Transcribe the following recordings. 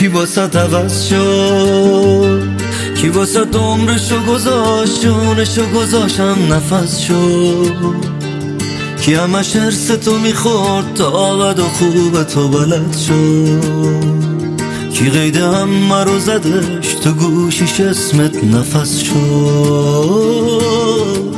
کی واسه عوض شد، کی واسه عمرشو گذاشت، جونشو گذاشتم نفس شد. کی همش حرس تو میخورد تا بد و خوب تو بلد شد. کی قید همه رو زدش تو گوشیش اسمت نفس شد.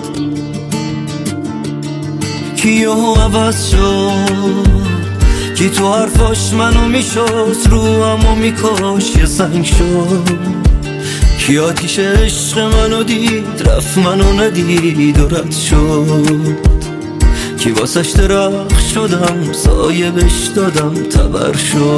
کی یهو عوض شد، کی تو حرفاش منو میشست، رو همو میکاش یه سنگ شد. کی آتیش عشق منو دید، رفت منو ندید و رد شد. کی واسش درخت شدم، سایه بش دادم تبر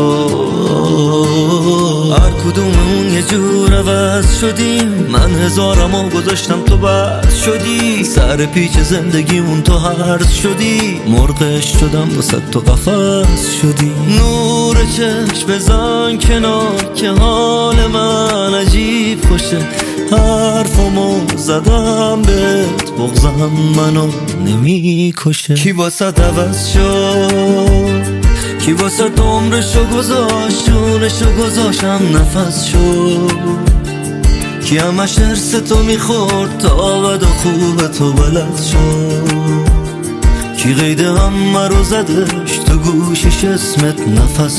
شد. هر کدوممون یه جور عوض شدیم، من هزارمو گذاشتم تو بس شدی. سر پیچ زندگیمون تو هرز شدی، مرغش شدم واسه تو قفس شدی. نور چشم بزن کنار که حال من عجیب خوشه. حرفمو زدم بهت، بغضم منو نمی کشه. کی واسه عوض شد، کی واسه عمرشو گذاشت، جونشو گذاشتم نفس شد. کی همش حرس تو میخورد تا بد و خوب تو بلد شد. کی قید همه رو زدش تو گوشیش اسمت نفس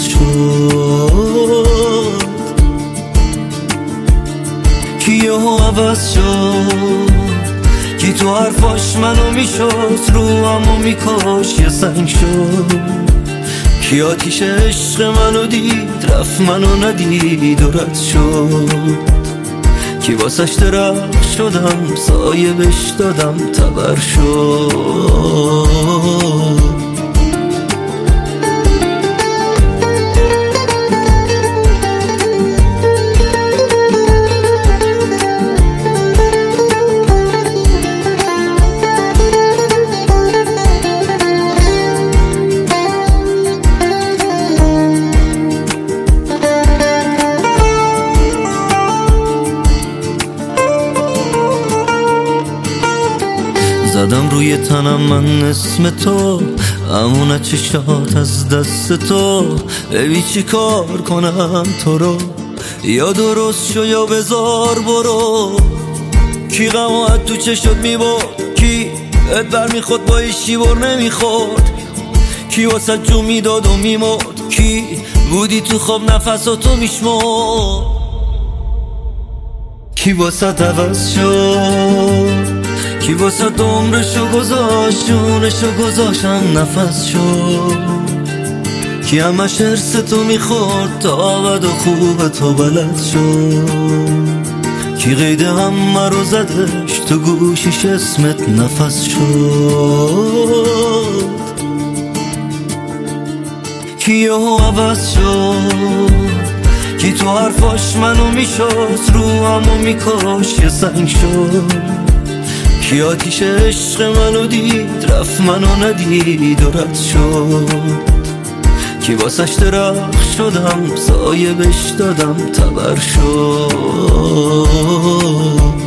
شد. کی یهو عوض شد، کی تو حرفاش منو میشست، رو همو میکاش یه سنگ شد. کی آتیش عشق منو دید، رفت منو ندید و رد شد. کی واسش درخت شدم، سایه بش دادم تبر شد. زدم روی تنم من اسم تو، امونه چشات از دست تو. ببی چی کار کنم تو رو، یا درست شو یا بذار برو. کی غمات تو چشات میبرد، کی ات بر میخورد با ایشی بر نمیخورد. کی واسه جو میداد و میمرد، کی بودی تو خواب نفساتو میشمرد. کی واسه عوض شد، کی واسه عمرشو گذاشت، جونشو گذاشتم نفس شد. کی همش حرس تو میخورد تا بد و خوب تو بلد شد. کی قید همه رو زدش تو گوشیش اسمت نفس شد. کی یهو عوض شد، کی تو حرفاش منو میشست، رو همو میکاش یه سنگ شد. کی آتیش عشق منو دید، رفت منو ندید و رد شد. کی واسش درخت شدم، سایه بش دادم تبر شد.